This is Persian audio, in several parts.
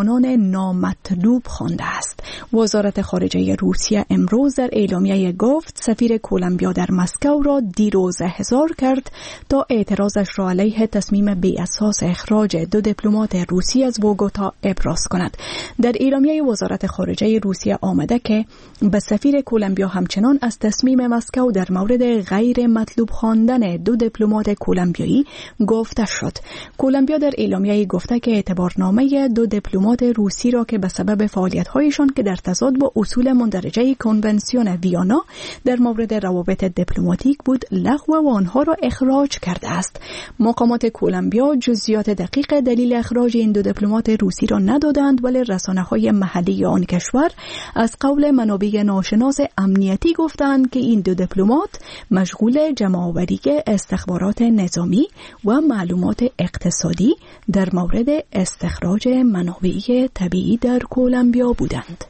جوانان نامطلوب خوانده است. وزارت خارجه روسیه امروز در اعلامیه گفت سفیر کولومبیا در مسکو را دیروز احضار کرد تا اعتراضش را علیه تصمیم بی اساس اخراج 2 دیپلمات روسی از بوگوتا ابراز کند. در اعلامیه وزارت خارجه روسیه آمده که به سفیر کولومبیا همچنان از تصمیم مسکو در مورد غیر مطلوب خواندن 2 دیپلمات کولومبیایی گفته شد. کولومبیا در اعلامیه گفته که اعتبارنامه 2 دیپلمات روسی را که به سبب فعالیت‌هایشان که در تضاد با اصول مندرجه کنونسیون ویانا در مورد روابط دیپلماتیک بود لغو و آنها را اخراج کرده است. مقامات کولومبیا جزئیات دقیق دلیل اخراج این 2 دیپلمات روسی را ندادند، ولی رسانه‌های محلی آن کشور از قول منابع ناشناس امنیتی گفتند که این 2 دیپلمات مشغول جمع‌آوری استخبارات نظامی و معلومات اقتصادی در مورد استخراج منابع طبیعی در کولومبیا بودند.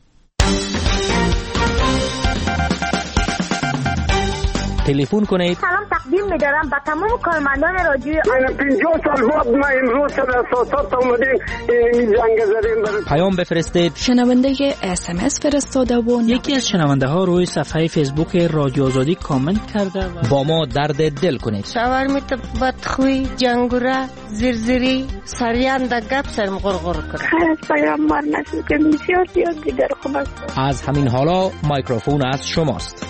تلفن کنید. سلام تقدیم می‌دارم به تمام کارمندان رادیو. 50 سال بعد ما امروز سر اساسات اومدیم این جنگ زدیم. پیام بفرستید. شنونده SMS فرستاده و یکی از شنونده ها روی صفحه فیسبوک رادیو آزادی کامنت کرده و با ما درد دل کنید. شاورمیت بدخوی جنگوره زرزری سریان در گپ سرم غرغر کرد. خیلی پیامبر نشد که بسیار زیاد دیگر خوب است. از همین حالا میکروفون از شماست.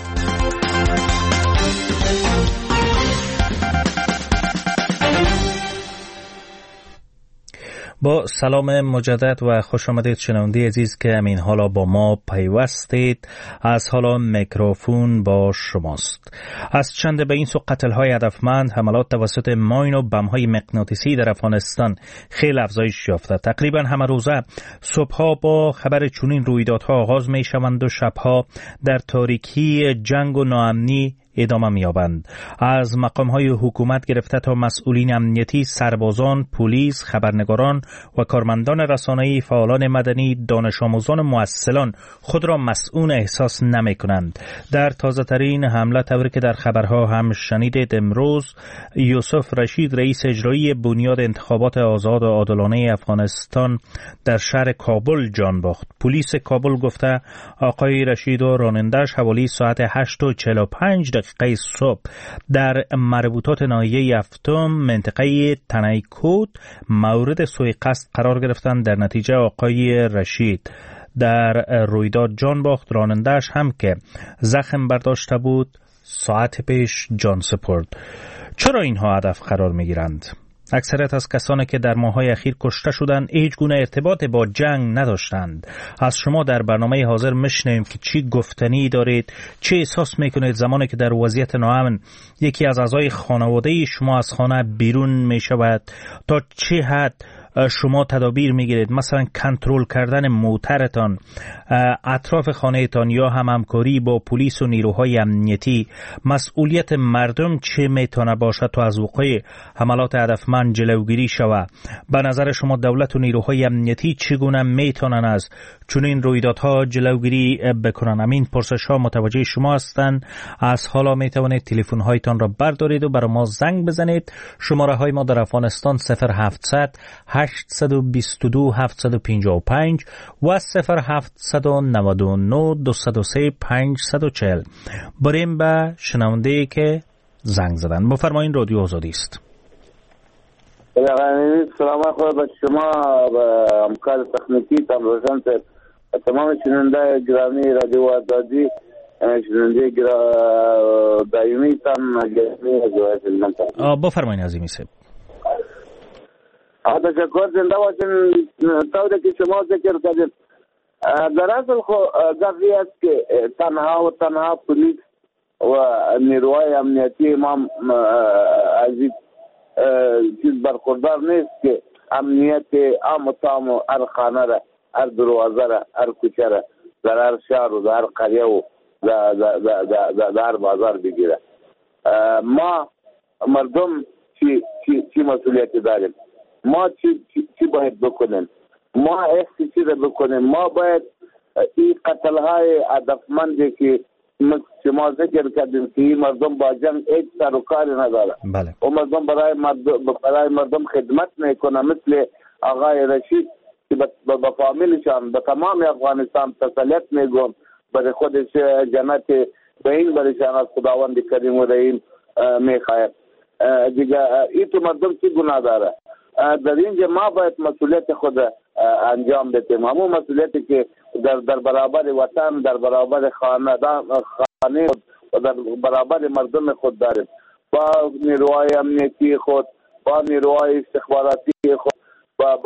با سلام مجدد و خوش آمدید شنونده عزیز که همین حالا با ما پیوستید. از حالا میکروفون با شماست. از چند به این سو قتل‌های هدفمند، حملات توسط ماین و بم‌های مغناطیسی در افغانستان خیلی افزایش یافته. تقریبا همه روزه صبح‌ها با خبر چنین رویدادها آغاز می‌شوند و شب‌ها در تاریکی جنگ و ناامنی ادامه می‌یابند. از مقام‌های حکومت گرفته تا مسئولین امنیتی، سربازان، پلیس، خبرنگاران و کارمندان رسانه‌ای، فعالان مدنی، دانش آموزان و مؤثران خود را مسئول احساس نمی‌کنند. در تازه‌ترین حمله طوری که در خبرها هم شنیدید، امروز یوسف رشید رئیس اجرایی بنیاد انتخابات آزاد و عادلانه افغانستان در شهر کابل جان باخت. پلیس کابل گفته آقای رشید و راننده‌اش حوالی ساعت 8:45 صبح در مربوطات ناحیه هفتم منطقه تنیکوت مورد سوء قصد قرار گرفتند. در نتیجه آقای رشید در رویداد جان باخت. راننده‌اش هم که زخم برداشته بود ساعت پیش جان سپرد. چرا اینها هدف قرار می‌گیرند؟ اکثریت از کسانی که در ماه‌های اخیر کشته شدند هیچ گونه ارتباط با جنگ نداشتند. از شما در برنامه حاضر میشنویم که چی گفتنی دارید، چه احساس میکنید زمانی که در وضعیت ناامن یکی از اعضای خانواده شما از خانه بیرون میشود، تا چه حد شما تدابیر میگیرید، مثلا کنترل کردن موترتان اطراف خانهتان یا هم همکاری با پلیس و نیروهای امنیتی. مسئولیت مردم چه میتونه باشد تا از وقوع حملات هدفمند جلوگیری شود؟ به نظر شما دولت و نیروهای امنیتی چگونه میتونن از چنین رویدادها جلوگیری بکنن؟ همین پرسش ها متوجه شما هستند. از حالا میتوانید تلفن هایتان را بردارید و برای ما زنگ بزنید. شماره های ما در افغانستان 0700 822 755 و 0799 203 540. بریم به شنونده که زنگ زدن. بفرمایید، رادیو آزادی است. سلام خدا به شما و همکار تکنیکی تان روشن تمام شنونده گرامی رادیو آزادی، شنونده دایمی تان گرامی از بفرمایید عزیزی صاحب. تشکر، زنده باشین. طوری که شما ذکر کردید، در اصل قضیه است که تنها پلیس و نیروهای امنیتی ما از این چیز برخوردار نیست که امنیت عام و تام و هر خانه را، هر دروازه را، هر کوچه را، در هر شهر و در هر قریه و در هر بازار بگیره. ما مردم چی مسئولیتی داریم؟ ما چی باید بکنیم؟ ما ایستی چی را بکنیم؟ ما باید این قتلهای هدفمندی که شما ذکر کردیم که این مردم با جنگ هیچ سر و کاری نداره. بله. و مردم برای مردم خدمت میکنه، مثل آقای رشید که به فامیلشان به تمام افغانستان تسلیت میگم، برای خودش جنت به این برشان از خداوند کریم و رحیم میخواهد. دیگه این تو مردم چی گناه داره؟ در اینجا ما باید مسئولیت خود انجام بدیم، همون مسئولیتی که در برابر وطن، در برابر خانه و در برابر مردم خود داریم. با نیروهای امنیتی خود، با نیروهای استخباراتی خود با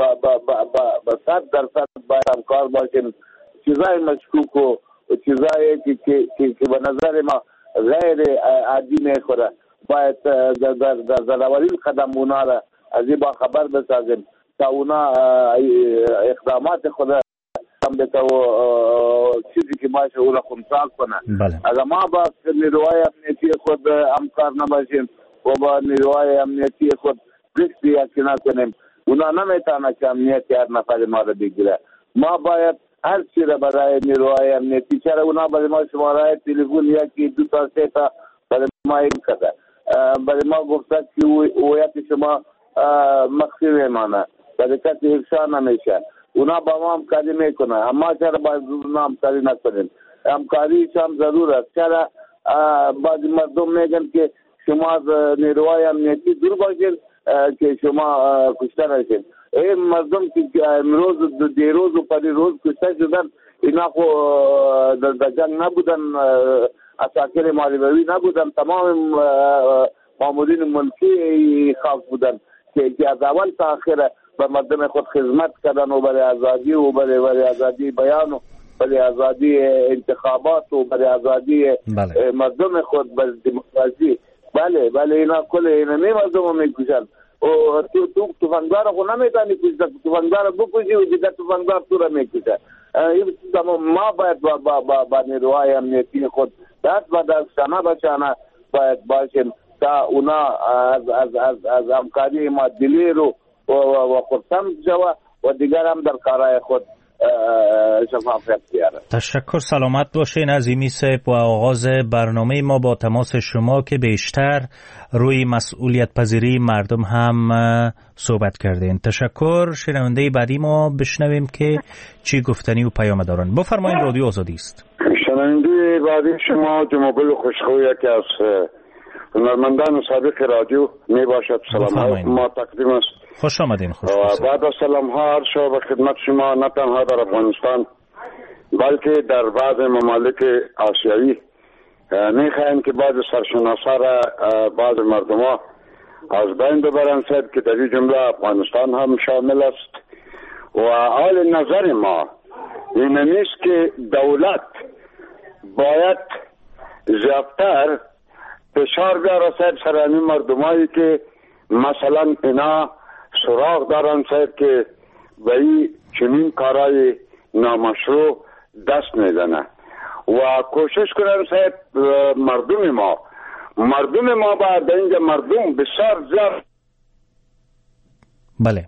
100% باید همکار باشیم. چیزای مشکوک و چیزایی که به نظر ما غیر عادی میخوره باید در اولین قدم اونا را از این با خبر بسازیم تا اونا اقدامات خود هم بده و چیزی که باشه او را خونسال کنه. اگر ما با نیروهای امنیتی خود همکار نباشیم و با نیروهای امنیتی خود رشد یکی نکنیم، اونا نمیتونه که امنیت هر نفر ما را بگیره. ما باید هر چی را برای نیروهای امنیتی، چرا اونا برای ما شماره تلفن یکی 2 تا 3 تا برای ما این کرده، برای ما گفته که هویت شما مخفی میمانه، برای کسی افشا نمیشه. اونا با ما همکاری میکنه، اما چرا باید اونا همکاری نکنیم؟ همکاریش هم ضرور است. چرا بعضی مردم میگن که شما از نیروهای امنیتی دور باشید که شما کشته نشید. این مردم که امروز دیروز و پریروز کشته شدن، اینا خو در جنگ نبودن، عساکر مالیوی نبودن، تمام مامورین ملکی خاص بودن که از اول تا آخر به مردم خود خدمت کردن و برای آزادی و برای آزادی بیان و برای آزادی انتخابات و برای آزادی مردم خود، برای دموکراسی. بله اینا کل اینا مردم میکشن و تو تفنگدار خو نمیتونی کشت، تفنگدار بکشی و دیگه تفنگدار تو را میکشه. ما باید با نیروهای امنیتی خود دست به دست، شانه به شانه باید باشیم تا اونا از همکاری ما دلیر و خودسم شوه و دیگر هم در کارهای خود شفافیت بیاره. تشکر، سلامت باشین عظیمی صاحب. و آغاز برنامه ما با تماس شما که بیشتر روی مسئولیت پذیری مردم هم صحبت کردین. تشکر. شنونده بعدی ما بشنویم که چی گفتنی و پیام دارن. بفرمایید، رادیو آزادی است. شنونده بعدی شما جمعگل خوشخوی یکی از هنرمندان سابق رادیو می باشد. سلام ما تقدیم است. خوش آمدین. بعد از سلام ها هر شب به خدمت شما، نه تنها در افغانستان بلکه در بعض ممالک آسیایی میخواهیم که بعض سرشناسا را بعض مردم ها از بین ببرند که در این جمله افغانستان هم شامل است. و حال نظر ما این نیست که دولت باید زیادتر فشار بیارد سر این مردمایی که مثلا اینا سراغ دارن که به این چنین کارهای نامشروع دست میزنه و کوشش کنن مردم ما باید اینجا مردم بسیار زیاد. بله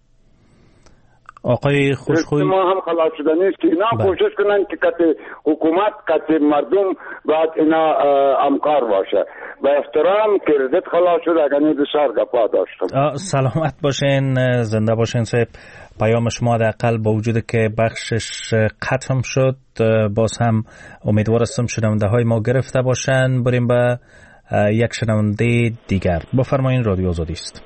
آقای خوشخوی، ما هم خلاص شده نیست که اینا کوشش کنن که حکومت مردم باید اینا همکار باشه. به احترام کردت خلاص شده، اگر بسیار گپا داشتم. سلامت باشین، زنده باشین صاحب. پیام شما حداقل با وجود که بخشش ختم شد، باز هم امیدوار هستم شنونده های ما گرفته باشن. بریم به یک شنونده دیگر. بفرمایین، رادیو آزادی است.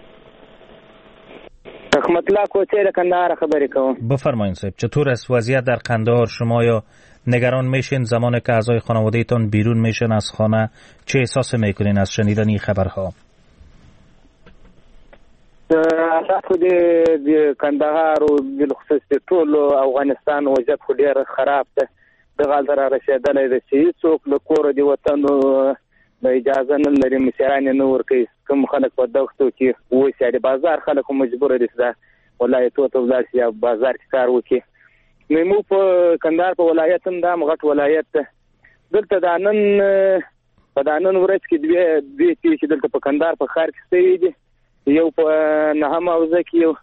رحمت الله کوچه کندهار خبری کوم. بفرمایید صاحب، چطور است وضعیت در قندهار؟ شما یا نگران میشین زمانی که اعضای خانواده تان بیرون میشن از خانه؟ چه احساس میکنین از شنیدن این خبرها؟ خود کندهار و بالخصوص ټول افغانستان وضعیت خو ډیر خراب ده. دغه در رسیدلې ده چې څوک له کور دی وطن د اجازه نه لري مشران نه ورکوي. کوم خلک په دښتو کې وایي د بازار خلک مجبور دي چې ولایتو ته ولاړ شي یا بازار کې کار وکړي. نو موږ په کندهار په ولایت هم دا مغټ ولایت ده. دلته د نن ورځ کې دوی چې دلته په کندهار په ښار کې ستوي دي، یو په نهم اوزه کې یو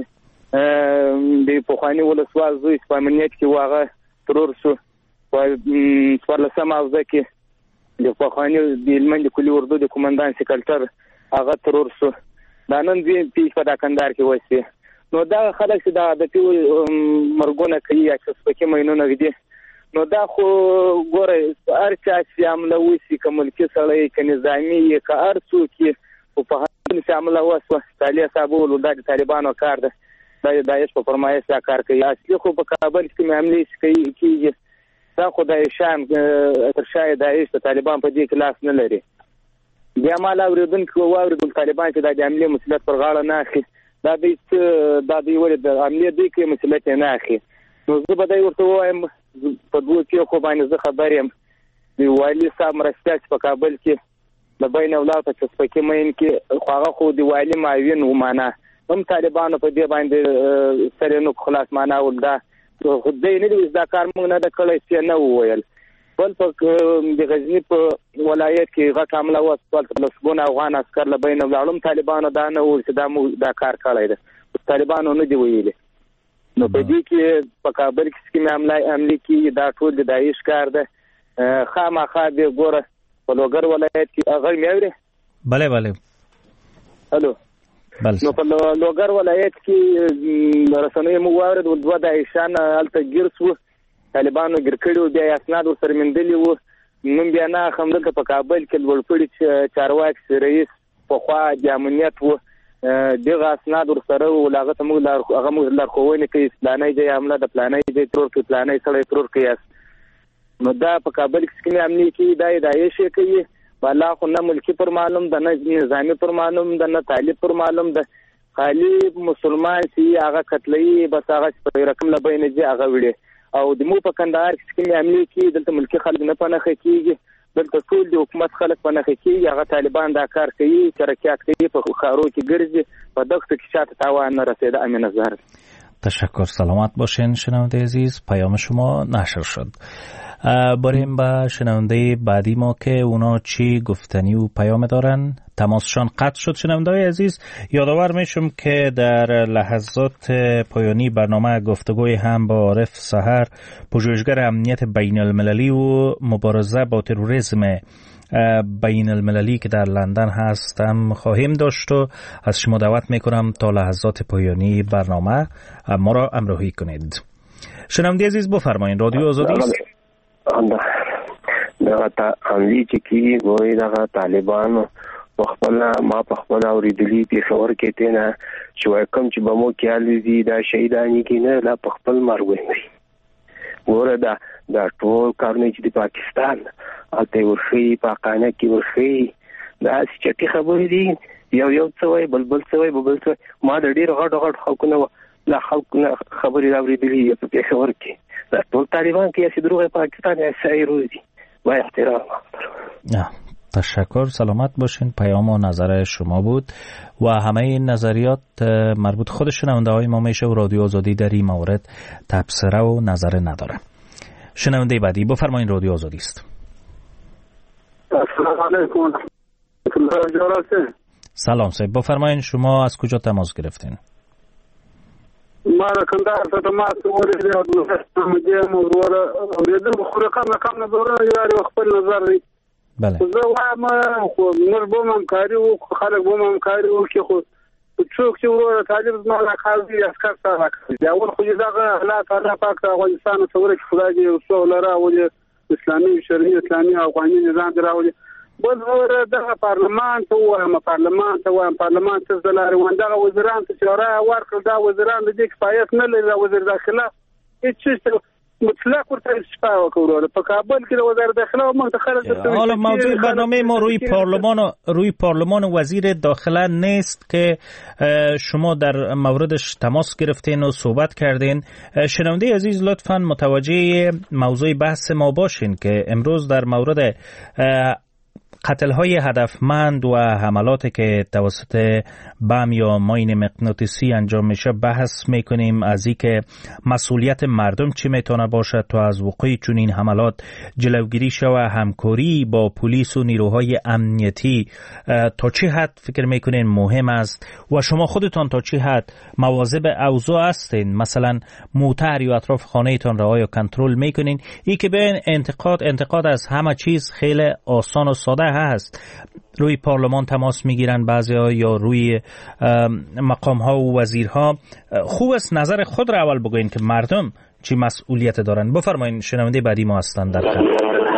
د پخواني ولسوال زوی په امنیت کې واغه ترور شو. په 14 اوزه کې د پخواني د هلمند کلي اردو د کمانډان سکرټر هغه ترور شو. دا نن دې په کندهار کې وایي نو دا خلک چې د عادتي مرګونه کوي یا چې سپکې مینونه دي نو دا خو ګوره هر چا چې عمله وشي که ملکي سړی که نظامي یې که هر څوک یې خو په هر چې عمله وشوه طالع صاحب وویل دا د طالبانو کار ده دا د داعش په فرمایش دا کار کوي اصلي خو په کابل کې حملې چې کېږي دا خو د شام تر شا یې داعش د طالبان په دې کې لاس نه لري بیا ما لا اورېدونکي واورېدل طالبان چې دا د حملې مسؤلیت پر غاړه نه اخلي دا دوی ولې د حملې دوی کوي مسؤلیت یې نه اخلي نو زه به دی ورته ووایم په دوو پیښو باندې زه خبر یم د والي صاحب مرستیال چې په کابل کې د بین اولاو ته چې سپکې مین کې خو هغه خو د والي معاون و معنا هم طالبانو په دې باندې سر یې نو خلاص معنا ول دا خو دی نه دي دا کار موږ نه ده کړی چې نه وویل بل په د غزني په ولایت کې غټ حمله وسوه په لسګونه افغان عسکر له بین اولاړم طالبانو دا نه وویل چې دا موږ دا کار کړی ده طالبانو نه دی ویلي نو په دې کې په کابل کې چې حملې کې دا ټول د داعش کار ده خامخا دې ګوره په لوګر ولایت کې هغه مې اوري بله بله الو نو په لوګر ولایت کې رسنۍ مو واورید دوه داعشان هلته ګیر شو طالبانو ګیر کړي بیا اسناد ورسره موندلي وو نن بیا نه هم دلته په کابل کې لوړپوړي چارواکي رئیس پخوا د امنیت وو دغه اسناد ورسره ولاغه ته موږ هغه موږ لارښوونې کوي پلانای دی حمله د پلانای دی ترور کې پلانای سره ترور کوي نو دا په کابل کې کومې امنیت کې دا داعش کوي بالا خو نه ملکی پر معلوم ده نه نظامی پر معلوم ده نه طالب پر معلوم ده خالی مسلمان چې هغه قتلې بس هغه په رقم له بین دي هغه وړي او د مو په کندهار کې کومې امنیت کې دلته ملکی خلک نه پنهخه کیږي دلته ټول د حکومت خلک پنهخه کیږي هغه طالبان دا کار کوي حرکت کوي په خارو کې ګرځي په دغه کې شاته تاوان نه رسیده امین زهر تشکر سلامت باشین شنونده عزیز پیام شما نشر شد بریم به شنونده بعدی ما که اونا چی گفتنی و پیام دارن تماسشان قطع شد شنونده عزیز یادآور میشم که در لحظات پایانی برنامه گفتگوی هم با عارف سحر پژوهشگر امنیت بین المللی و مبارزه با تروریسم بین المللی که در لندن هستم خواهیم داشت و از شما دعوت میکنم تا لحظات پایانی برنامه ما را همراهی کنید. شنونده عزیز بفرمایید رادیو آزادی است. دغه عملی چې کی ګوري دغه طالبانو ما په خپل اوریدلی پیښور کې تنه چې کوم چې بمو کې دي دا شهیدانی کې نه لا په خپل مرګ وي ګوره دا ټول کارونه چې د پاکستان الته ورخي پاکانه کې ورخي دا چې خبرې دي یو څه وای بلبل څه وای بلبل څه ما د ډیر غټ خلکو لا خلکو خبرې اوریدلی په پیښور کې دا ټول طالبان کې چې دروغ پاکستان یې سایرو دي با احترام. تشکر سلامت باشین پیام و نظر شما بود و همه این نظریات مربوط خود شنونده های ما میشه و رادیو آزادی در این مورد تبصره و نظر نداره. شنونده بعدی بفرمایید رادیو آزادی است. السلام علیکم. سلام صاحب بفرمایید شما از کجا تماس گرفتین؟ ما کندهار ته تماس ورکړی او د مدې موضوع اوریدل خو رقم نه دوره یو خپل نظر دی. بله زه وایم خو موږ به همکاري وکړو خلک به همکاري وکړي خو څوک چې ورور طالب زما راکاږي عسکر سره راکاږي اول خو دغه حالات الله پاک افغانستان ته ورکړي خدای دې وسو لره ولې اسلامي شرعي اسلامي افغاني نظام دراوي بل ور دغه پارلمان ته پارلمان ته زلاري وندغه وزیران ته چاره ورکړ دا وزیران د دې کفایت نه لري وزیر داخله هیڅ مطلق ورته شفاء وکړو په کابل کې د وزیر داخله منتخب حالا موضوع برنامه ما روی پارلمان وزیر داخله نیست که شما در موردش تماس گرفتین و صحبت کردین. شنونده عزیز لطفاً متوجه موضوع بحث ما باشین که امروز در مورد قتل‌های هدفمند و حملاتی که توسط بم یا ماین مغناطیسی انجام میشه بحث میکنیم از اینکه مسئولیت مردم چی میتونه باشه تا از وقوع چنین حملات جلوگیری شود همکاری با پلیس و نیروهای امنیتی تا چه حد فکر میکنین مهم است و شما خودتان تا چه حد مواظب اوضاع هستین مثلا موتر یا اطراف خانه‌تان رعایت کنترل میکنین این که به انتقاد از همه چیز خیلی آسان و ساده هست روی پارلمان تماس میگیرن بعضیا یا روی مقام ها و وزیرها. خوب است نظر خود را اول بگوین که مردم چی مسئولیت دارن. بفرمایید، شنونده بعدی ما هستند در خط.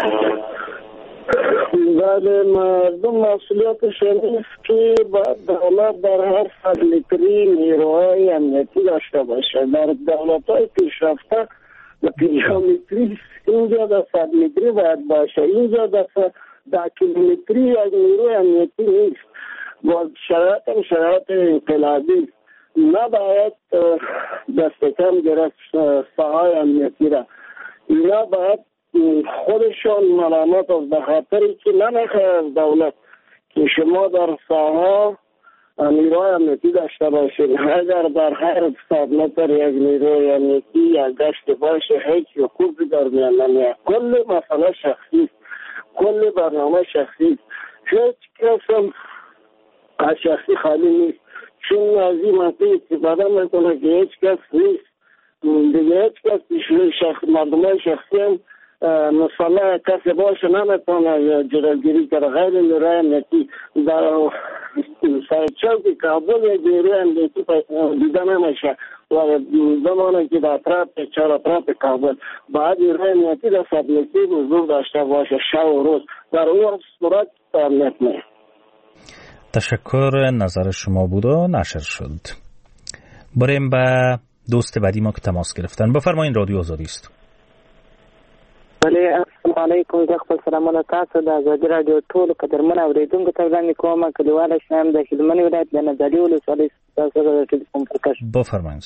بله، مردم مسئولیتش نیست که دولت در هر فضلتری نیروهای امنیتی داشته باشه. در دولت‌های پیشرفته و پیشامتری اینجا در 100 متری باید باشه، اینجا در 10 کیلومتری یک نیروی امنیتی نیست. با شرایط انقلابی نباید دست کم گرفت ساهای امنیتی را. اینا باید خودشون ملامت از به خاطری که نمیخواه از دولت که شما در ساها نیروی امنیتی داشته باشید. اگر در هر 100 متر یک نیروی امنیتی یا گشت باشه هیچ حقوقی در میان نمیاد. کل مسئله شخصی، کل برنامه شخصی، هیچ کس هم از شخصی خالی نیست. چون از این منطقه استفاده میکنه که هیچ کس نیست دیگه، هیچ کس مردمان شخصی هم مثلا کسی باشه نمیتونه جلوگیری کنه. غیر نیروی امنیتی در سرچوک کابل یک نیروی امنیتی دیده نمیشه و زمانی که در اطراف چهار اطراف کابل باید نیروی امنیتی در سبلیتی حضور داشته باشه شب و روز. در اون صورت امنیت نه. تشکر، نظر شما بود و نشر شد. بریم به دوست بعدی ما که تماس گرفتن. بفرمایید، رادیو آزادی است. بله، السلام علیکم. زه خپل سلامونه تاسو د ازادي رادیو ټولو قدرمن اوریدونکو ته وړاندې کوم. کلیواله شنم د هلمند ولایت د نادعلي ولسوالۍ څخه د ټلیفون پرکاش. بفرمایئ.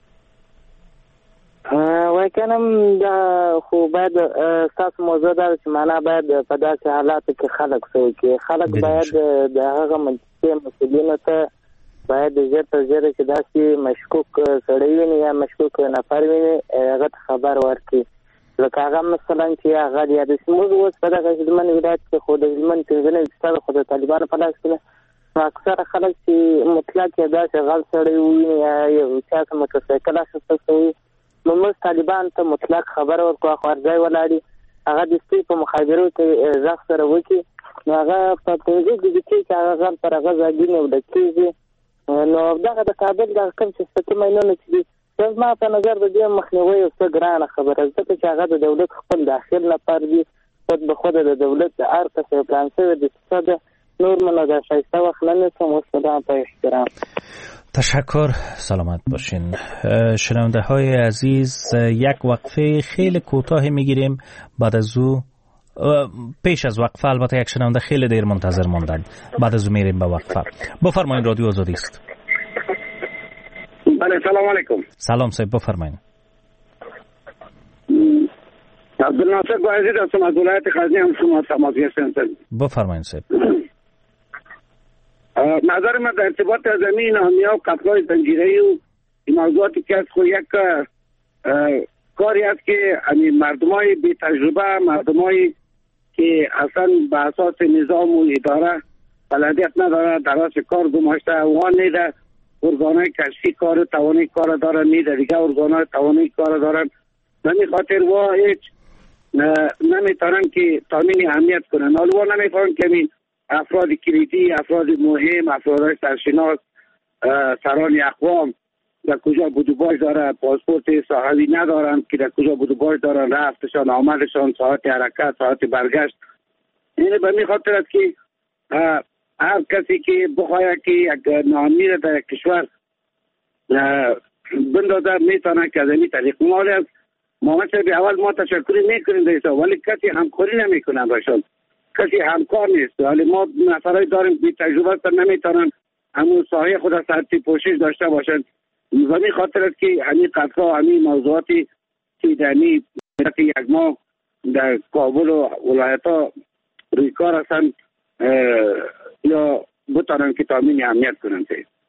وای کنم دا خو باید تاسو موضوع دا چې معنا باید په داسې حالاتو کې خلک سوچي. خلک باید د هغه منطقي مسؤلینو ته باید ژر تر ژره چې داسې مشکوک سړی ویني یا مشکوک نفر ویني هغه ته خبر ورکړي. لکه هغه مثلا چې هغه د موږ اوس په دغه هلمند ولایت کې خو د هلمند پنځلنې استاد خو د طالبانو په لاس کې اکثره خلک چې مطلق یې داسې غل سړی ویني یا یو چا موټرسایکل اخیستی وي نو موږ طالبان ته مطلق خبر ورکړو، خو ارځای ولاړي هغه د سپي په مخابرو کې غږ سره وکړي نو هغه په 15 دقیقې کې هغه غل پر هغه ځای نیول کېږي. نو دغه د کابل د کوم چې ستې مینونه چې زما په نظر د دې مخنیوي یو څه ګرانه خبره ده چې هغه د دولت خپل داخل لپاره دي خود به خود د دولت د ارتس او پلانسه د اقتصاد نور منو د شایسته وخت نه نسم وسلام په احترام. تشکر، سلامت باشین. شنونده های عزیز، یک وقفه خیلی کوتاه میگیریم. بعد از او پیش از وقفه البته یک شنونده خیلی دیر منتظر ماندن. بعد از او میریم به وقفه. بفرمایید، رادیو آزادی است. بله، سلام علیکم. سلام صاحب، بفرمایید. عبدالناصر باعزید هستم از ولایت غزنی، هم شما تماس گرفتن. بفرمایید صاحب. نظر من در ارتباط زمین ناامنی‌ها و قتل‌های زنجیره‌ای و این موضوعاتی که از خود یک کاری است که مردمای بی تجربه، مردمای که اصلا به اساس نظام و اداره بلدیت نداره، درس کار گماشته اوان نیده، ارگانهای کشفی کار توانی کار دارن، نیده دیگه ارگانهای توانی کار دارن. نمی خاطر وا هیچ نمیتونن که تامین اهمیت کنن. حالا نمیفهمن که افراد کلیدی، افراد مهم، افراد سرشناس، سران اقوام در کجا بودوباش داره، پاسپورت صحوی ندارن که در کجا بودوباش دارن، رفتشان، آمدشان، ساعت حرکت، ساعت برگشت. این به می خاطر است که هر کسی که بخواهد که یک ناامنی را در کشور بندازه میتونه که از این طریق مالی است. ما مثل به اول ما تشکری میکنیم دیسا ولی کسی همکاری نمیکنن باشن، کسی همکار نیست. ولی ما نفرای داریم بی تجربه است نمیتونن همون ساحه خود از ساعتی پوشش داشته باشن. و می خاطر است که همین قطعا همین موضوعاتی که در یک ماه در کابل و ولایت ها روی کار هستن یا بتانن که تامین اهمیت کنن.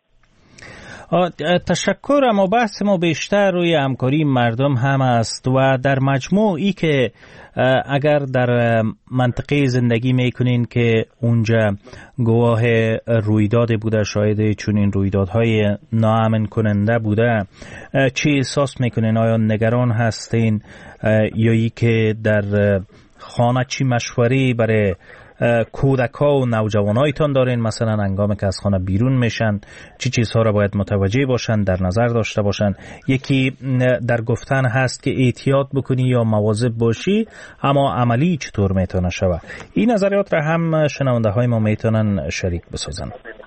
تشکر. اما بحث ما بیشتر روی همکاری مردم هم است و در مجموع ای که اگر در منطقه زندگی میکنین که اونجا گواه رویداد بوده، شاید چنین رویدادهای ناامن کننده بوده، چی احساس میکنین؟ آیا نگران هستین یا ای که در خانه چی مشوری برای کودک‌ها و نوجوانایتان دارین؟ مثلا هنگامی که از خانه بیرون میشن چی چیزها را باید متوجه باشن، در نظر داشته باشن؟ یکی در گفتن هست که احتیاط بکنی یا مواظب باشی، اما عملی چطور میتونه شود؟ این نظریات را هم شنونده های ما میتونن شریک بسازن.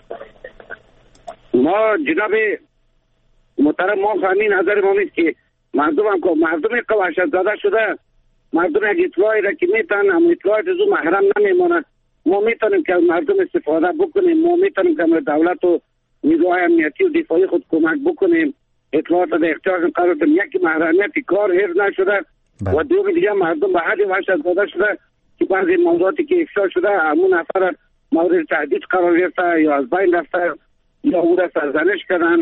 ما جناب محترم، ما همین نظر ما نیست که مردم که وحشت زده شده، مردم یک اطلاعی را که میتونن اما اطلاعات از اون محرم نمیمونه. ما میتونیم که از مردم استفاده بکنیم، ما میتونیم که دولت و نیروهای امنیتی و دفاعی خود کمک بکنیم، اطلاعات را در اختیارشون قرار بدیم. یک محرمیت کار حفظ نشده و دوم دیگه مردم به حد وحشت زده شده که بعضی موضوعاتی که افشا شده همون نفر مورد تهدید قرار گرفته یا از بین رفته یا او را سرزنش کردن.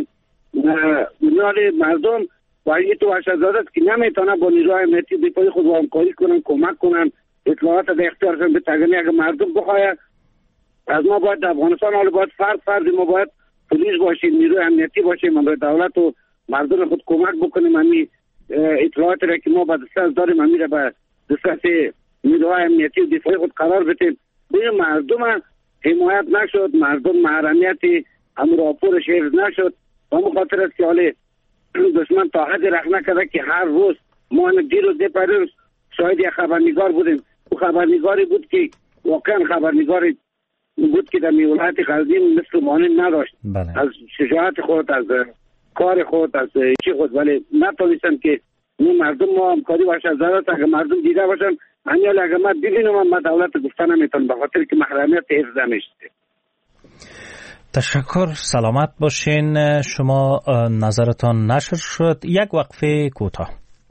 مردم و این تو وحشت زده است که نمیتونه با نیروهای امنیتی دفاعی خود همکاری کنن، کمک کنن، اطلاعات در اختیارشون بتگنی. اگر مردم بخواهد از ما باید افغانستان حالا باید فرد ما باید پلیس باشیم، نیروی امنیتی باشیم، ما باید دولت و مردم خود کمک بکنیم. همین اطلاعات را که ما به دسترس داریم همین را به دسترس نیروهای امنیتی و دفاعی خود قرار بدیم. ببین مردم حمایت نشد، مردم محرمیت هم راپورش حفظ نشد و مخاطر است که حالا دشمن تا حد رخ نکرده که هر روز ما دیروز پریروز شاهد یک خبرنگار بودیم. او خبرنگاری بود که واقعا خبرنگاری بود که در ولایت غزنی مثل مانند نداشت. از شجاعت خود، از کار خود، از چی خود، ولی نتونستن که این مردم ما همکاری باشه. از ضرورت اگر مردم دیده باشن همیال اگر ما دیدیم ما دولت گفتن نمیتون به خاطر که محرمیت حفظ نمیشه. تشکر، سلامت باشین. شما نظرتان نشر شد. یک وقفه کوتاه.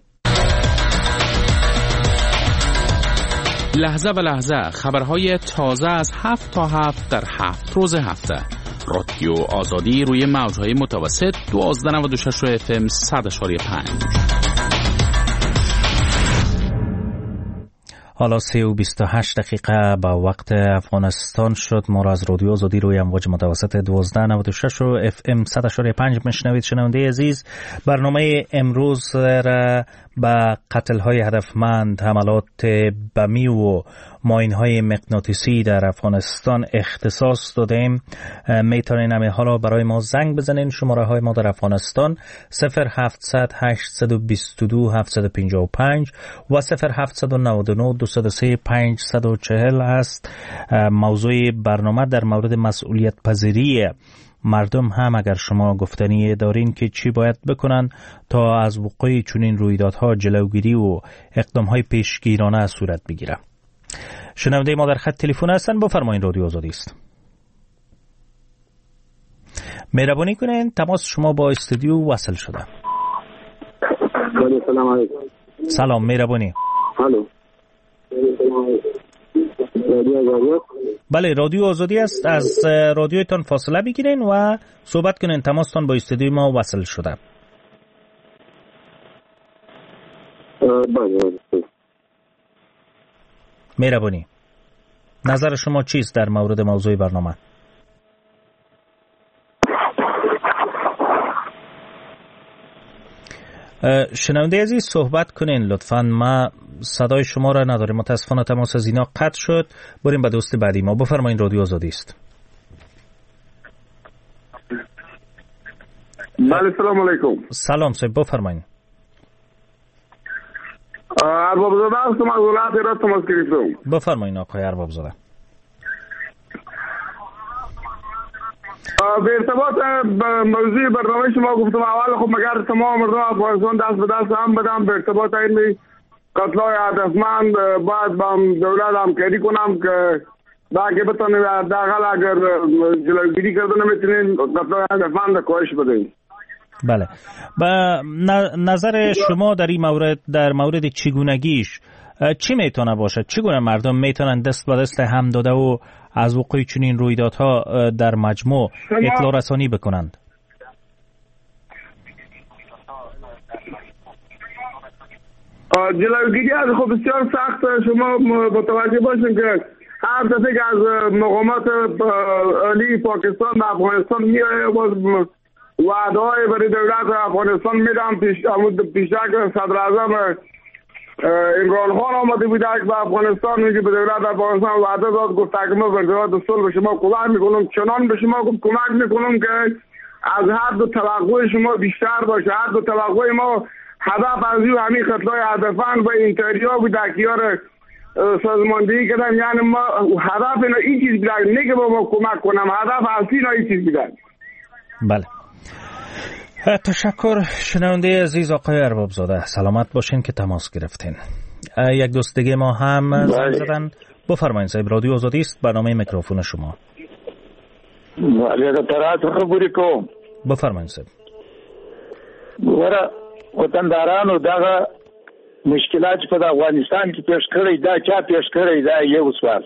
لحظه به لحظه خبرهای تازه از 7 تا 7 در 7 روز هفته. رادیو آزادی روی موجهای متوسط 1296 FM 100.5. حالا 3:28 به وقت افغانستان شد. ما را از رادیو آزادی روی امواج متوسط 1296 و FM 100.5 میشنوید. شنونده عزیز، برنامه امروز را به قتل‌های هدفمند، حملات بمی و ماین‌های مغناطیسی در افغانستان اختصاص دادیم. میتونین همه حالا برای ما زنگ بزنین. شماره های ما در افغانستان 0700 822 755 و 0799 203 540 است. موضوع برنامه در مورد مسئولیت پذیری مردم هم اگر شما گفتنی دارین که چی باید بکنن تا از وقوع چنین رویدادها جلوگیری و اقدامهای پیشگیرانه صورت بگیره. شنونده ما در خط تلفن هستن. بفرمایید، رادیو آزادی است. مهربانی کنین تماس شما با استودیو وصل شده. سلام علیکم. سلام، مهربانی. الو. بله، رادیو آزادی است. از رادیوتان فاصله بگیرین و صحبت کنین. تماستان با استودیو ما وصل شده. بله. مهربانی، نظر شما چیست در مورد موضوع برنامه؟ شنونده عزیز صحبت کنین لطفاً. ما صدای شما را نداریم، متاسفانه تماس از اینا قطع شد. بریم به دوست بعدی ما. بفرمایید، رادیو آزادی است. بله، سلام علیکم. سلام صاحب، بفرمایید. ارباب زاده هستم از ولایت هرات تماس گرفتم. بفرمایید آقای ارباب زاده. به ارتباط موضوع برنامه شما گفتم اول خب مگر تمام مردم افغانستان دست به دست هم بدم به ارتباط این قتل‌های هدفمند باید با دولت همکاری کنم که باقی بتونیم حداقل اگر جلوگیری کرده نمیتونین قتل‌های هدفمند کاهش بدهیم. بله، با نظر شما در این مورد، در مورد چگونگیش چی میتونه باشه؟ چگونه مردم میتونن دست به دست هم داده و از وقوع چنین رویدادها در مجموع اطلاع رسانی بکنند؟ جلوگیری از خب بسیار سخت. شما متوجه باشین که هر دفعه که از مقامات عالی پاکستان به افغانستان میره باز وعده‌های برای دولت افغانستان میدم. پیشتر صدر اعظم عمران خان آمده بود که به افغانستان میگه به دولت افغانستان وعده داد گفت که ما به ازدواج صلح به شما کمک میکنم، چنان به شما کمک میکنم که از هر دو توقع شما بیشتر باشه. هر دو توقع ما هدف از همین قتلای هدفان و اینتریا بود دکیار سازماندهی کردن. یعنی ما هدف اینا این چیز بیدن، نه که با ما کمک کنم، هدف اصلی اینا این چیز بیدن. بله، تشکر. شنونده عزیز آقای اربابزاده، سلامت باشین که تماس گرفتین. یک دوست دیگه ما هم زنگ زدن. بفرمایید صاحب، رادیو آزادی است، برنامه میکروفون شما. بله ترات خبرې کوم. بفرمایید صاحب. ګوره وطندارانو دغه مشکلات په افغانستان کې پیش کړی دا چا پیش کړی دا یو سوال.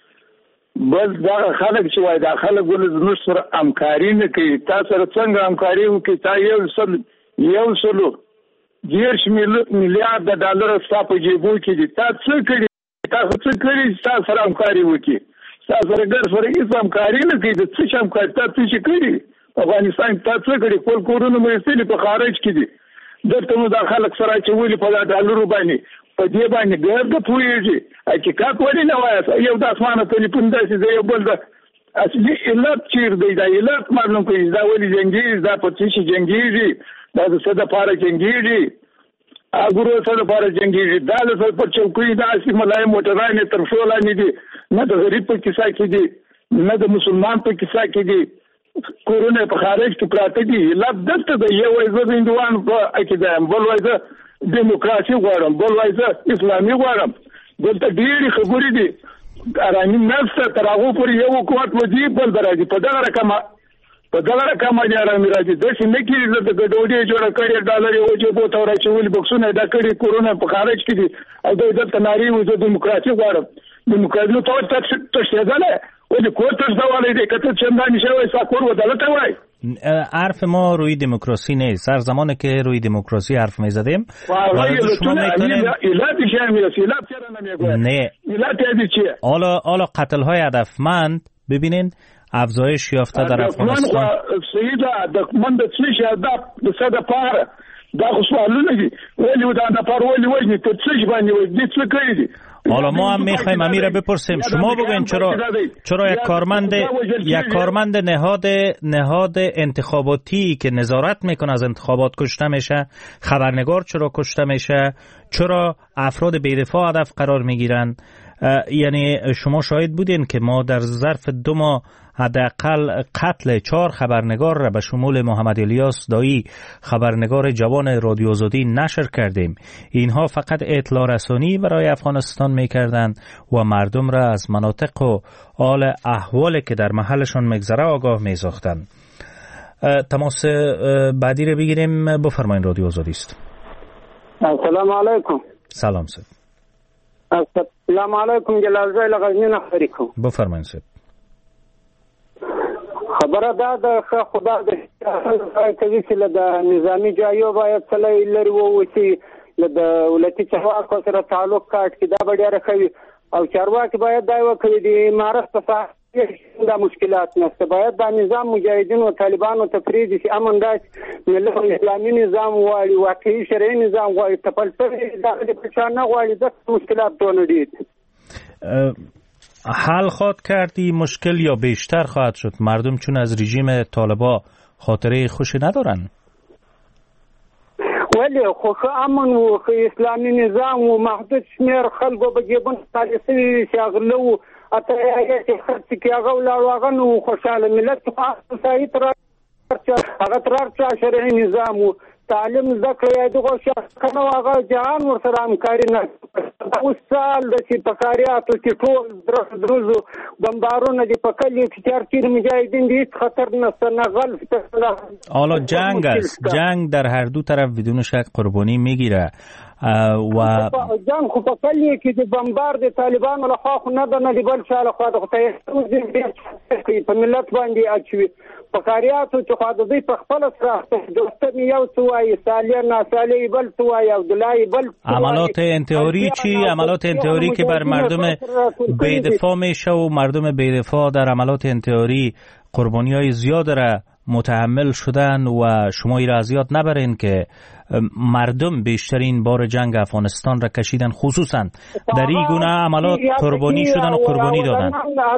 بس دغه خلک چې وای دا خلک ولې سره همکاري نه کوي. تاسو سره څنګه همکاري وکړي؟ تا یو سلو 10 میلیارډ ډالر ستا په جیبو کې دي. تا څه کړي؟ تاسو څه کړي؟ تاسو سره همکاري وکړي. تاسو سره ګر سره هیڅ همکاري نه کوي. څه همکاري تاسو څه کړي؟ افغانستان تاسو څه کړي؟ کول کورونه مې استلې په خارج کې دي. دلته نو دا خلک سره چې ولې په ډالرو باندې په دې باندې ګر د پوهېږي حقیقت ولې نه وایي؟ یو د اسمانه ټلیفون داسې دی، یو بل د اصلي علت چیر دی، دا علت معلوم کوي. دا ولې جنګېږي؟ دا په څه شي جنګېږي؟ دا د څه دپاره جنګېږي؟ اګورو څه دپاره جنګېږي؟ دا د څه په چوکۍ داسې ملای موټرانې تر پښو لاندې دي، نه د غریب په کیسه کې دي، نه د مسلمان په کیسه کې دي. کورونه په خارج کې پراته دي. علت دلته دی. یو وایي زه د هندوانو په عقیده یم، بل وایي زه دیموکراسي غواړم، بل وایي زه اسلامي غواړم. دلته ډېرې خبرې دي. ارامي نشته. تر هغو پورې یو حکومت وځي بل به راځي. په دغه رقم باندې ارامي راځي. داسې نه کېږي زه د ګډوډۍ جوړه کړې، ډالر یې وجیبو ته ورچولي، بکسونه یې ډک کړي، کورونه په خارج کې دي او دوی دلته نارې وایي زه دیموکراسي غواړم. دیموکراسي نو ته تښتېدلی ولې کور تښتولی دی؟ که ته چندانې شوی ستا کور ودلته وای. حرف ما روی دموکراسی نیست. هر زمانی که روی دموکراسی حرف میزدیم نه. حالا قتل های هدفمند ببینین افزایش یافته در افغانستان. من د څه هدف د څه دپاره دا خو سوالونه دي. ولې دا دپاره ولې وژني؟ ته څه باندې وژني؟ څه کړي دي؟ حالا ما هم میخوایم امیر را بپرسیم. شما بگوین چرا یک کارمند نهاد انتخاباتی که نظارت میکنه از انتخابات کشته میشه؟ خبرنگار چرا کشته میشه؟ چرا افراد بی‌دفاع هدف قرار میگیرن؟ یعنی شما شاهد بودین که ما در ظرف 2 ماه حداقل قتل 4 خبرنگار را به شمول محمد الیاس دایی، خبرنگار جوان رادیو آزادی، نشر کردیم. اینها فقط اطلاع رسانی برای افغانستان میکردند و مردم را از مناطق و حال احوالی که در محلشان میگذره آگاه میساختند. تماس بعدی را بگیریم. بفرمایید، رادیو آزادی است. السلام علیکم. سلام سید. السلام علیکم. جلال زای لغزنی نخبری کوم. بفرمایید سید. خبره دا د خدا د کوي چې د نظامی جایو باید سلی لري ووسی د دولتي چارواکو سره تعلق کاټ کې دا ډیره کوي او چارواکي باید دا وکړي د امارت په ساحه دا مشکلات نشته. باید دا نظام مجاهدین او طالبانو تفرید شي. امن داس ملت اسلامي نظام واړي، واقعي شرعي نظام واړي، تپلسه دا د پښانه واړي. د مشکلات ټول دي. حل خواهد کردی مشکل یا بیشتر خواهد شد؟ مردم چون از رژیم طالبا خاطره خوشی ندارن. ولی خو امن و اسلامی نظام و محدود شمیر خلقو به جیبون پالیسی شاغلو اته هغه خرڅ کې هغه ولاړ نو خوشاله ملت خاص صحیح تر هغه تر شرعي نظام و تعلیم ذکر دغه شخص کنه هغه جهان ورسره همکاري نه اوسال د سپکاریاتو چې ټول درزو بمبارونه دي په کلی کې چارچیر مجاهدین دي خطر نه غلط. حالا جنگ است. جنگ در هر دو طرف بدون شک قربانی میگیره و جنگ خو په کلی کې د بمبار د طالبانو له خوا نه د نه بل شاله خوا د خدای په ملت باندې اچوي فقاریاتو چې خو د دې په خپل سره دوستم یو سوای سالیه نه سالی بل سوای او دلای بل عملات انتحاری چی؟ عملات انتحاری که بر مردم بی‌دفاع میشه و مردم بی‌دفاع در عملات انتحاری قربانی‌های زیاد را متحمل شدن و شما را از یاد نبرین که مردم بیشترین بار جنگ افغانستان را کشیدن، خصوصا در این گونه عملات قربانی شدن و قربانی دادن.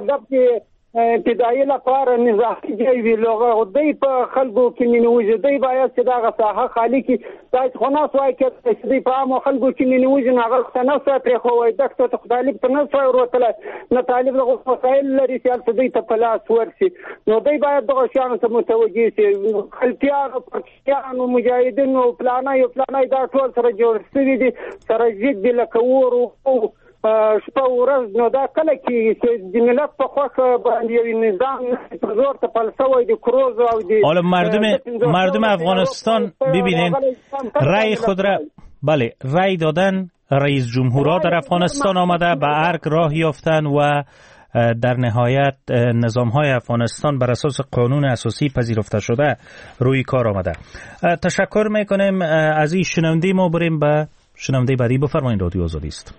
ابتدایي لپاره نظامی دی وی لغه دی په خلکو کې ننوځي دی باید چې دا ساحه خالی کی دا خلاص وای کې دی په عام خلکو کې ننوځي نه غل څنګه ستې خو وای دکته ته طالب ته نه څو ورتله نه طالب له وسایل لري چې دی ته پلاس ورسي نو دی باید دغه شان ته متوجي شي خلتيان او پرچيان او مجاهدین او پلانای دا ټول سره جوړ شوی دي سره جید دی لکه ورو شپه ورځ نو دا کله چې د ملت په خوښه باندې نظام زور ته پلسوي د کروز او د حالا مردم افغانستان ببینین رأی خود را رأی دادن، رئیس جمهورها در افغانستان آمده به ارگ راه یافتن و در نهایت نظام‌های افغانستان بر اساس قانون اساسی پذیرفته شده روی کار آمده. تشکر میکنیم از این شنونده. ما بریم به شنونده بعدی. بفرمایید. رادیو آزادی است.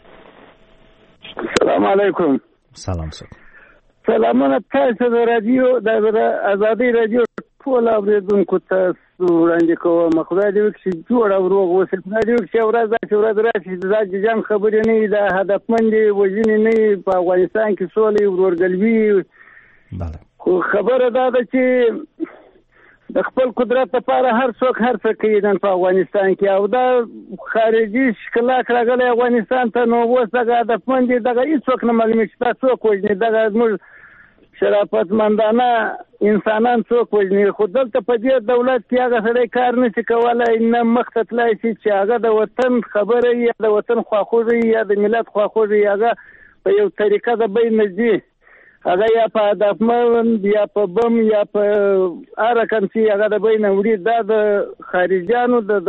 سلام علیکم. سلام سر. سلامونه تاسو د رادیو د ازادي رادیو ټول اوریدونکو ته وړاندې کوم. خدای دې وکړي جوړ او روغ اوسئ. خدای دې وکړي ورځ راشي د جنګ خبرې نه د هدفمند وژنې نه په افغانستان کې سولې ورورګلوي. بله. خو خبره ده چې د خپل قدرت لپاره هر څوک هر څه کوي په افغانستان کې او دا خارجي ښکلا راغلی افغانستان ته نو اوس دغه هدفمند دغه هیڅوک نه معلومېږي چې دا څوک وژني. دغه زموږ شرافتمندانه انسانان څوک وژني. خو دلته په دې دولت کې هغه سړی کار نشي کولی نه مخته تللی شي چې هغه د وطن خبره یا د وطن خواخوږي یا د ملت خواخوږي هغه په یو طریقه د بین نږدې هغه یا په هدفمند یا په بم یا په هر رقم چې هغه د بین وړي. دا د خارجیانو د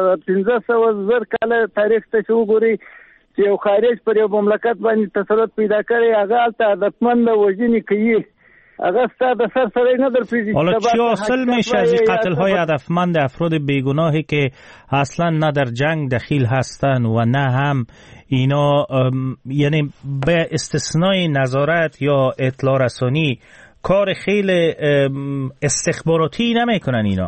1500 کاله تاریخ ته وګورئ چې یو خارج پر یو مملکت باندې تسلط پیدا کړي هغه هلته هدفمند وژنې کوي. هغه ستا د سر سره نه درپیژني. حالا چی حاصل میشه از این قتل‌های هدفمند افراد بیگناهی که اصلا نه در جنگ دخیل هستند و نه هم اینا یعنی به استثنای نظارت یا اطلاع رسانی کار خیلی استخباراتی نمیکنن اینا؟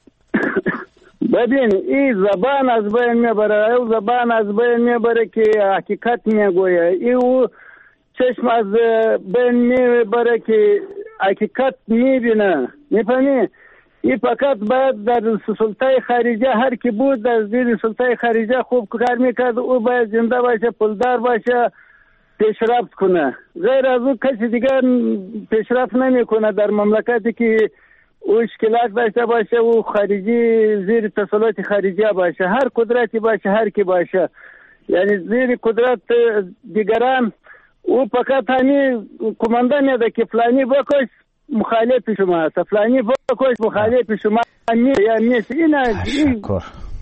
ببین این زبان از بین میبره، او زبان از بین میبره که حقیقت میگویه. او چشم از بین میبره که حقیقت میبینه. میفهمی؟ این فقط باید در سلطه خارجه هر کی بود در زیر سلطه خارجه خوب کار میکرد او باید زنده باشه، پولدار باشه، پیشرفت کنه. غیر از او کسی دیگر پیشرفت نمیکنه در مملکتی که او اشکالات داشته باشه و خارجی زیر تسلط خارجه باشه. هر قدرتی باشه، هر کی باشه، یعنی زیر قدرت دیگران او فقط همین کمانده میده که فلانی بکش مخالف شما است، فلانی بکش مخالف شما است. تشکر.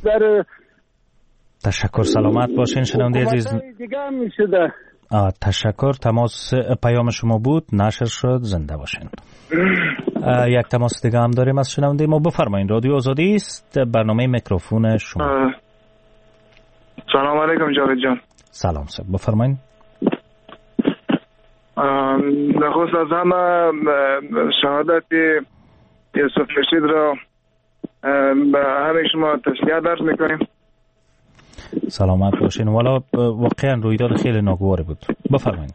تشکر. سلامت باشین شنونده عزیز. تشکر. تماس پیام شما بود، نشر شد. زنده باشین. یک تماس دیگه هم داریم از شنونده ما. بفرمایید. رادیو آزادی است، برنامه میکروفون شما. سلام علیکم جاوید جان. سلام سر. بفرمایید. نخست از همه شهادت یوسف رشید را به همه شما تشکیه درس میکنیم. سلامت باشین. والا واقعا رویداد خیلی ناگواری بود. بفرمایید.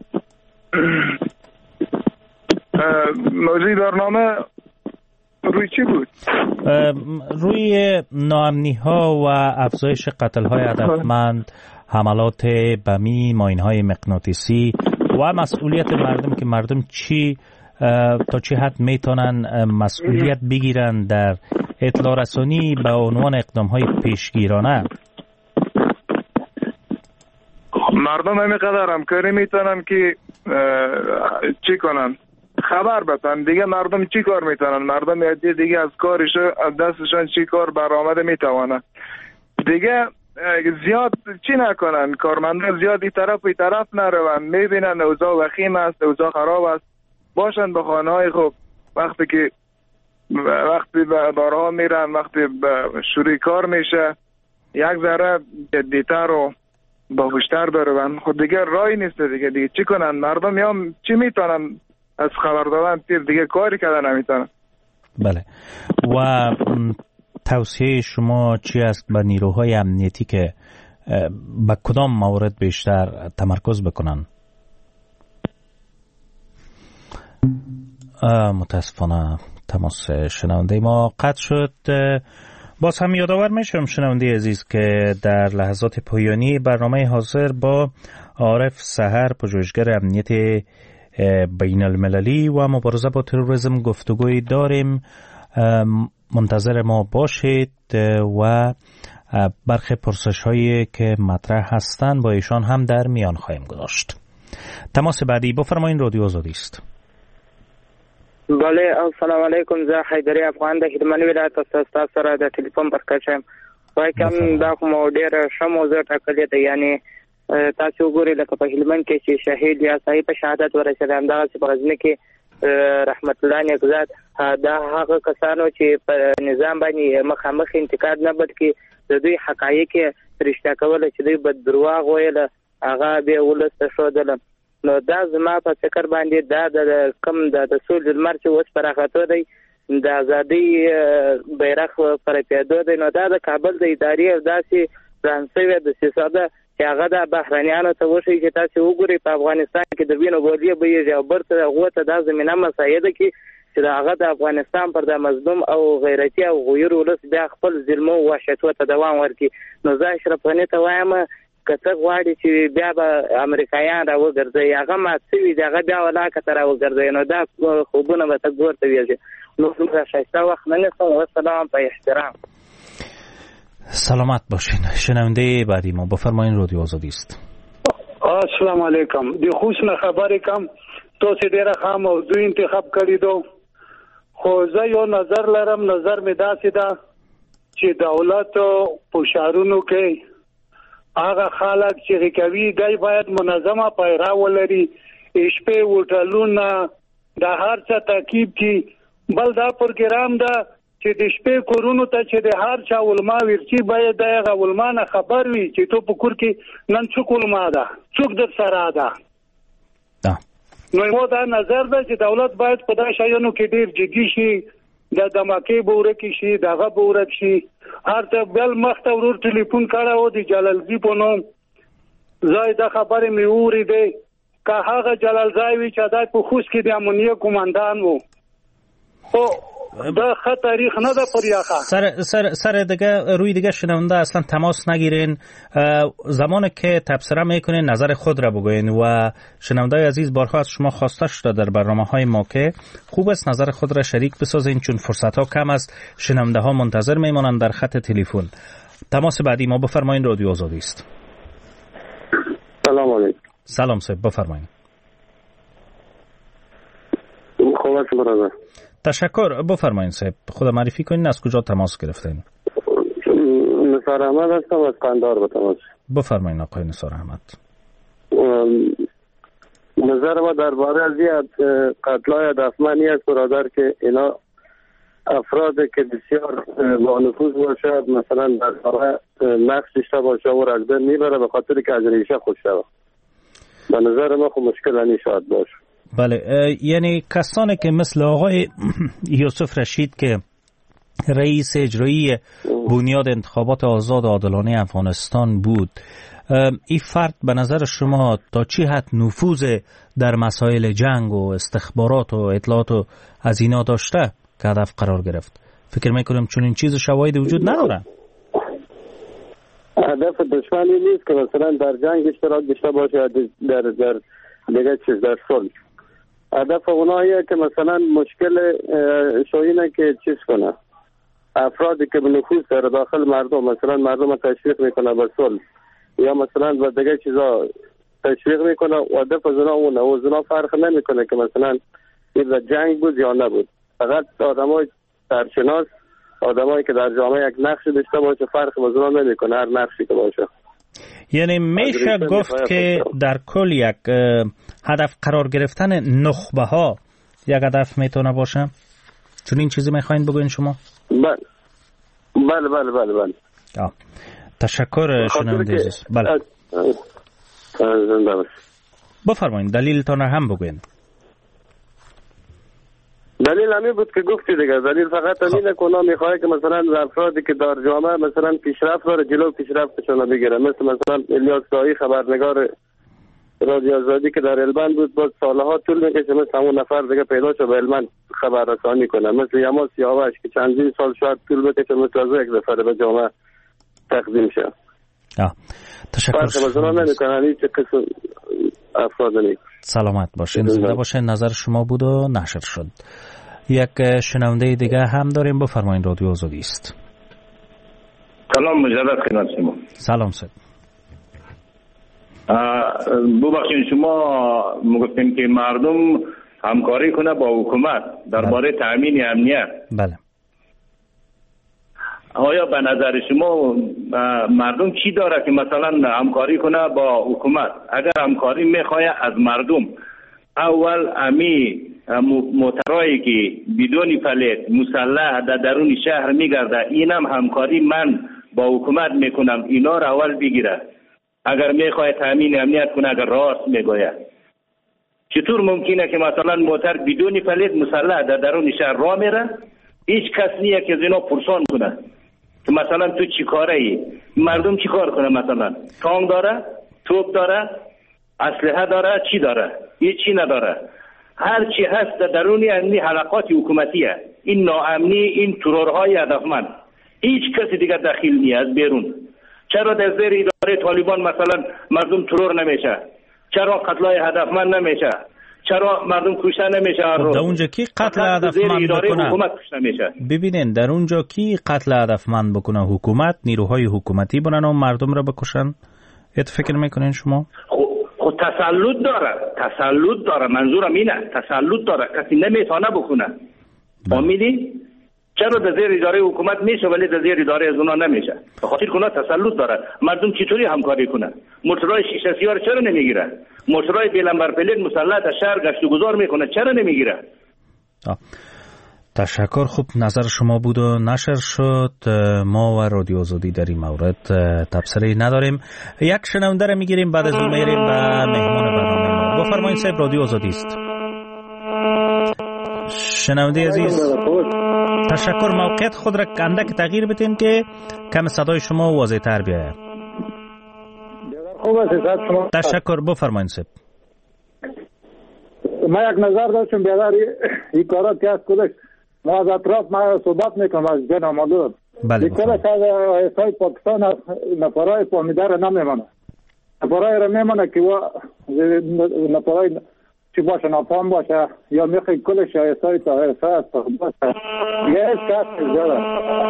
موضوع برنامه روی چی بود؟ روی ناامنی ها و افزایش قتل های هدفمند، حملات بمی، ماین های مغناطیسی و مسئولیت مردم که مردم تا چه حد میتونن مسئولیت بگیرن در اطلاع رسانی به عنوان اقدام های پیشگیرانه. مردم همینقدر همکاری میتونن که چی کنن، خبر بدن دیگه. مردم چی کار میتونن؟ مردم دیگه از کارش از دستشان چی کار برآمده میتوانن دیگه زیاد چی نکنن. کارمندان زیاد این طرف نروند، میبینن اوضاع وخیم است، اوضاع خراب است، باشن به خانه های خوب. وقتی به بارها میرن، وقتی به شروع کار میشه، یک ذره جدیتر و باهوشتر برون. خود دیگه رای نیست دیگه چی کنن؟ مردم یا چی میتونن از خبر دادن دیگه کاری کردن نمیتونن. بله. و توصیه شما چی است به نیروهای امنیتی که به کدام موارد بیشتر تمرکز بکنن؟ متاسفانه تماس شنونده ما قطع شد. باز هم یادآور میشم شنونده عزیز که در لحظات پایانی برنامه حاضر با عارف سحر، پژوهشگر امنیت بین المللی و مبارزه با تروریسم گفتگوی داریم. منتظر ما باشید و برخی پرسش هایی که مطرح هستند با ایشان هم در میان خواهیم گذاشت. تماس بعدی بفرمایید. رادیو آزادی است. بله، السلام علیکم. زه حیدری افغان د هلمند ولایت تاسو سره د ټلیفون پر کچم. وای کوم دا کوم ډیر ښه موضوع ټاکلې ده. یعنی تاسو وګورئ لکه په هلمند کې چې شهید یا صاحب شهادت ورسېد، همدغسې په غزني کې رحمت الله نیکزاد، دا هغه کسانو چې په نظام باندې مخامخ انتقاد نه بلکې د دوی حقایق رښتیا کوله، چې دوی به دروغ ویله هغه بیا ولس ته ښودله. نو دا زما په فکر باندې دا د کم د سولې لمر چې اوس پراخېدو دی، د ازادۍ بیرغ پرپېدو دی، نو دا د کابل د ادارې او داسې پلان شوې دسیسه ده چې هغه د بهرنیانو ته وښیي چې تاسې وګورئ په افغانستان کې د وینو بولې بهیږي او برته هغو ته دا زمینه مساعده کړي چې د هغه د افغانستان پر د مظلوم او غیرتي او غیر ولس بیا خپل ظلمو او وحشتو ته دوام ورکړي. نو زه اشرف غني ته وایم که څه غواړي چې بیا به امریکایان راوګرځوي، هغه مات شوي دي، هغه بیا ولاکه ته راوګرځوي، نو دا خوبونه به ته ګور ته ویږي. نو دومره ښایسته وخت نه نیسم. وسلام، په احترام. سلامت باشین. شنونده بعدی ما بفرمایین. رادیو آزادی است. السلام علیکم. د خوشنه خبرې کم تاسو ډیره ښه موضوع انتخاب کړی دو، خو زه یو نظر لرم. نظر مې داسې ده چې دولت په شهرونو کې هغه خلک چې کوي دی باید منظمه پیرا ولري، شپې هوټلونه د هر څه تعقیب کی. بل دا پروګرام ده چې د شپې کورونو ته چې د هر چا ولما ورچی باید دغه ولما نه خبر وي چې تو په کور کې نن څوک ولما ده، څوک د سره ده. نو دا نظر ده چې دولت باید په دا شایانو کې ډیر جدي شي، د دماکې بورکی شي، دغه بورک شي. هر ته بل مخته ورور ټلیفون کړه د جلالزی په نوم زای د خبرې مې اوریده که هغه جلال زای وی چې دای په خوش کې د امنیه کمانډان وو. خو دا خط تاریخ نه ده پر یاخه سر دیگه روی دیگه شنونده اصلا تماس نگیرین. زمانی که تبصره میکنین نظر خود را بگوین و شنونده عزیز بارها از شما خواسته شده در برنامه های ما که خوب است نظر خود را شریک بسازین، چون فرصت ها کم است، شنونده ها منتظر میمانند در خط تلفن. تماس بعدی ما بفرمایین. رادیو آزادی است. سلام علیکم. سلام صاحب، بفرمایین. خوب است برادر. تشکر. بفرمایید صاحب، خود معرفی کنین، از کجا تماس گرفتین؟ نثار احمد هستم از قندهار به تماس. بفرمایید آقای نثار احمد. نظر ما درباره از قتل‌های هدفمندی است برادر که اینا افرادی که بسیار با نفوذ باشد، مثلا در نقش داشته باشه و را بین میبره به خاطر که از ریشه خود شود. به نظر ما خب مشکل نشاد باشه. بله، یعنی کسانی که مثل آقای یوسف رشید که رئیس اجرایی بنیاد انتخابات آزاد و عادلانه افغانستان بود، این فرد به نظر شما تا چی حد نفوذ در مسائل جنگ و استخبارات و اطلاعات و از اینا داشته که هدف قرار گرفت؟ فکر میکنم چون این چیز شواهد وجود نداره. هدف دشمنی نیست که مثلا در جنگ اشتراک داشته باشه، در دیگه چیز در صلح. هدف اوناییه که مثلا مشکل شوینه که چیز کنه، افرادی که به نفوذ داره داخل مردم، مثلا مردم تشویق میکنه به صلح یا مثلا به دیگه چیزا تشویق میکنه. هدف زنا اونه و زنا فرق نمیکنه که مثلا این جنگ بود یا نبود. فقط آدمای سرشناس، آدمایی که در جامعه یک نقشی داشته باشه فرق به زنا نمیکنه، هر نقشی که باشه. یعنی میشه گفت که در کل یک هدف قرار گرفتن نخبه ها یک هدف میتونه باشه؟ چون این چیزی میخواین بگوین شما؟ بله. تشکر شنونده عزیز. بله. بفرمایید دلیلتان هم بگوین. دلیل همین بود که گفتی دیگه. دلیل فقط همینه که اونا میخواه که مثلا افرادی که در جامعه مثلا پیشرفت داره جلو پیشرفتشون بگیره، مثلا الیاس دایی خبرنگار رادیو آزادی که در هلمند بود، بعد سالها طول میکشه مثل همون نفر دیگه پیدا شد به هلمند خبررسانی کنه، مثل یما سیاوش که چندین سال شاید طول بکشه مثل از یک دفعه به جامعه تقدیم شه. تشکر. مثلا نمیکنن هیچ قسم افراد نیست. سلامت باشین، زنده باشین. نظر شما بود و نشر شد. یک شنونده دیگه هم داریم، بفرمایید. رادیو آزادی است. سلام مجدد خدمت شما. سلام سید. ببخشید شما میگفتین که مردم همکاری کنه با حکومت درباره تامین امنیت. بله. آیا به نظر شما مردم چی داره که مثلا همکاری کنه با حکومت؟ اگر همکاری میخواه از مردم، اول امی موترایی که بدون پلیت مسلح در درون شهر میگرده، اینم همکاری من با حکومت میکنم، اینا را اول بگیره. اگر میخواه تامین امنیت کنه، اگر راست میگوید، چطور ممکنه که مثلا موتر بدون پلیت مسلح در درون شهر راه میره، هیچ کس نیه که از اینا پرسان کنه که مثلا تو چی کاره ای؟ مردم چی کار کنه؟ مثلا تانک داره، توپ داره، اسلحه داره، چی داره؟ هیچی نداره. هر چی هست در درون این حلقات حکومتیه، این ناامنی، این ترورهای هدفمند، هیچ کسی دیگه دخیل نیست از بیرون. چرا در زیر اداره طالبان مثلا مردم ترور نمیشه؟ چرا قتلای هدفمند نمیشه؟ چرا مردم کشته نمیشه؟ در اونجا کی قتل هدفمند بکنه؟ ببینین در اونجا کی قتل هدفمند بکنه؟ حکومت، نیروهای حکومتی بونن و مردم را بکشن. ایت فکر میکنین شما؟ خود تسلط داره. منظورم اینه، تسلط داره، کسی نمیتونه بکنه. فهمیدی؟ چرا در زیر اداره حکومت میشه ولی در زیر اداره از اونا نمیشه؟ به خاطر که اونا تسلط داره. مردم چطوری همکاری کنه؟ موتورای شیشه سیاه چرا نمیگیره؟ موتورای بیلنبر پلیت مسلح در شهر گشت و گذار میکنه، چرا نمیگیره؟ تشکر. خوب، نظر شما بود و نشر شد. ما و رادیو آزادی در این مورد تبصره نداریم. یک شنونده را میگیریم، بعد از اون میریم به مهمان برنامه ما. بفرمایید صاحب، رادیو آزادی است. شنونده عزیز، تشکر. موقعیت خود را اندک تغییر بدین که کم صدای شما واضح تر بیاید. تشکر. بفرمایید صاحب. ما یک نظر داشتم بیادر این کارات که از کلش ما از اطراف ما صحبت میکنم از جن آمالور. بله. کلش از ایسای پاکستان نفرای فامیده را نمیمانه. نفرای را میمانه که نفرای چی باشه، نفام باشه یا میخوای کلش ایسای تا ایسای از باشه. یه ایس کس زیاده.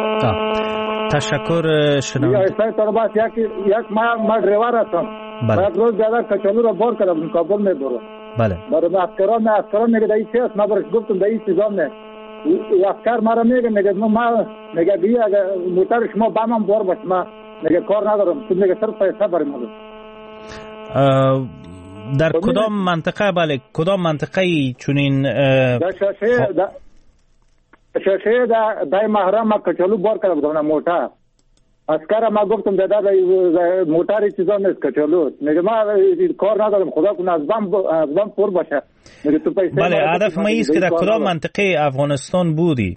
تشکر شنونده. یا ایسای تا باشه یک ما ریوار هستم. بله. یک روز بیادر کچالو را بار کردم کابل میبره. بله. برای افکران میگه دایی چی هست؟ من برش گفتم دایی چیزام نه. افکر مرا میگه میگه دیگه اگر موتر شما بامم بار باش، من میگه کار ندارم، تو میگه صرف پیسه برای ما. در کدام منطقه؟ بله، کدام منطقه ای چونین؟ در شاشه دای محرم ما کچالو بار کرده بودم موتر. اسکر ما گفتم دادا موتر چیزا نیست کچالو. میگه ما کار ندارم، خدا کنه از بام پر باشه. میگه تو پیسه. بله، هدف ما است که در کدام منطقه افغانستان بودی؟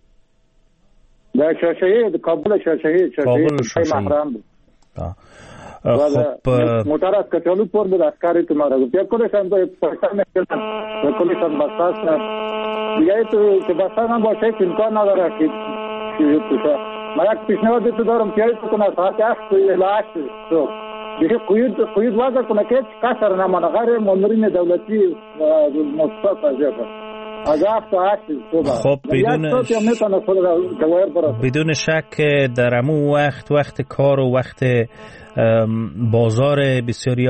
در شاشه کابل، شاشه محرم بود. خب موتر از کچالو پر بود. اسکر تو ما را گفت کلش هم پاکستان میکنن، کلش هم بساس دیگه تو که بساس هم باشه امکان نداره که ما یک پیشنهاد تو دارم که تو کنه ساعت 8 الی 8 صبح دیگه قید وضع کنه که کسر نمانه غیر مامورین دولتی مصطفى ازیابه از 7 تا 8 صبح. خب بدون شک در امو وقت کار و وقت بازار بسیاری